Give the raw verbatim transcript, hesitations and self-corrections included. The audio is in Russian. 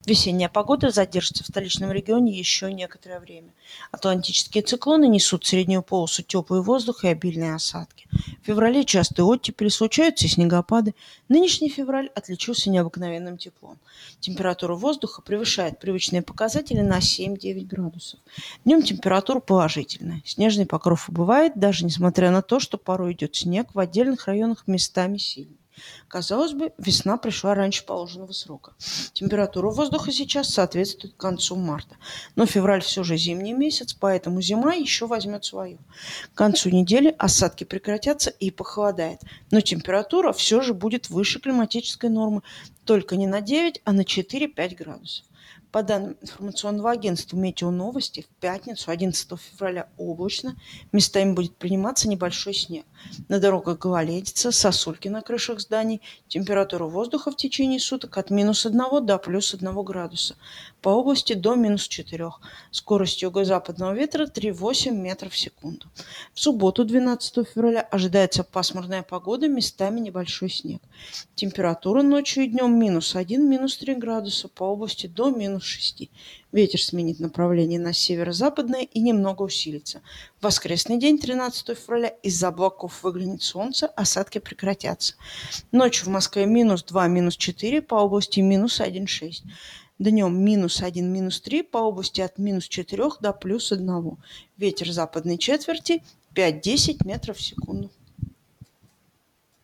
Весенняя погода задержится в столичном регионе еще некоторое время. Атлантические циклоны несут в среднюю полосу теплый воздух и обильные осадки. В феврале частые оттепели, случаются и снегопады. Нынешний февраль отличился необыкновенным теплом. Температура воздуха превышает привычные показатели на семь-девять градусов. Днем температура положительная. Снежный покров убывает, даже несмотря на то, что порой идет снег, в отдельных районах местами сильный. Казалось бы, весна пришла раньше положенного срока. Температура воздуха сейчас соответствует концу марта. Но февраль все же зимний месяц, поэтому зима еще возьмет свое. К концу недели осадки прекратятся и похолодает. Но температура все же будет выше климатической нормы. Только не на девять, а на четыре-пять градусов. По данным информационного агентства «Метеоновости», в пятницу, одиннадцатого февраля, облачно, местами будет приниматься небольшой снег. На дорогах гололедица, сосульки на крышах зданий, температура воздуха в течение суток от минус одного до плюс одного градуса, по области до минус четырех, скорость юго-западного ветра три-восемь метров в секунду. В субботу, двенадцатого февраля, ожидается пасмурная погода, местами небольшой снег. Температура ночью и днем минус один, минус три градуса, по области до минус шести. Ветер сменит направление на северо-западное и немного усилится. В воскресный день, тринадцатого февраля, из-за облаков выглянет солнце, осадки прекратятся. Ночью в Москве минус два, минус четыре, по области минус один, шесть. Днем минус один, минус три, по области от минус четырех до плюс одного. Ветер западной четверти пять-десять метров в секунду.